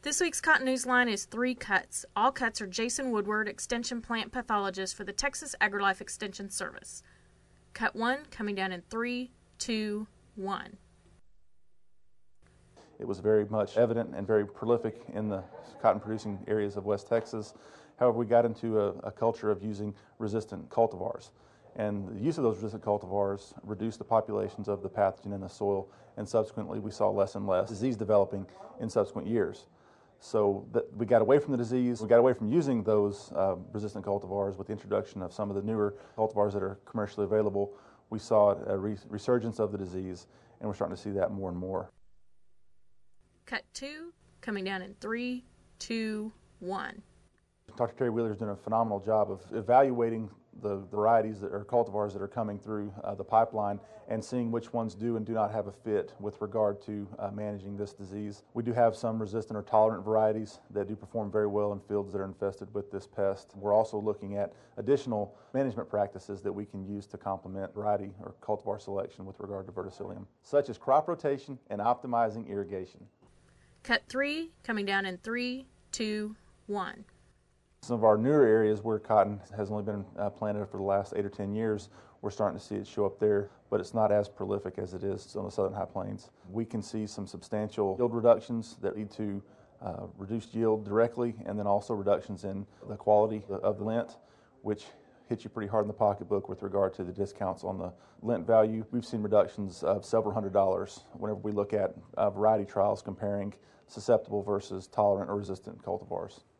This week's Cotton News line is 3 cuts. All cuts are Jason Woodward, Extension Plant Pathologist for the Texas AgriLife Extension Service. Cut 1 coming down in 3, 2, 1. It was very much evident and very prolific in the cotton-producing areas of West Texas. However, we got into a culture of using resistant cultivars. And the use of those resistant cultivars reduced the populations of the pathogen in the soil, and subsequently we saw less and less disease developing in subsequent years. So we got away from the disease, we got away from using those resistant cultivars with the introduction of some of the newer cultivars that are commercially available. We saw a resurgence of the disease, and we're starting to see that more and more. Cut 2 coming down in 3, 2, 1. Dr. Terry Wheeler is doing a phenomenal job of evaluating the varieties that are cultivars that are coming through the pipeline and seeing which ones do and do not have a fit with regard to managing this disease. We do have some resistant or tolerant varieties that do perform very well in fields that are infested with this pest. We're also looking at additional management practices that we can use to complement variety or cultivar selection with regard to verticillium, such as crop rotation and optimizing irrigation. Cut 3 coming down in 3, 2, 1. Some of our newer areas where cotton has only been planted for the last 8 or 10 years, we're starting to see it show up there, but it's not as prolific as it is on the southern high plains. We can see some substantial yield reductions that lead to reduced yield directly, and then also reductions in the quality of the lint, which hits you pretty hard in the pocketbook with regard to the discounts on the lint value. We've seen reductions of several $100s whenever we look at variety trials comparing susceptible versus tolerant or resistant cultivars.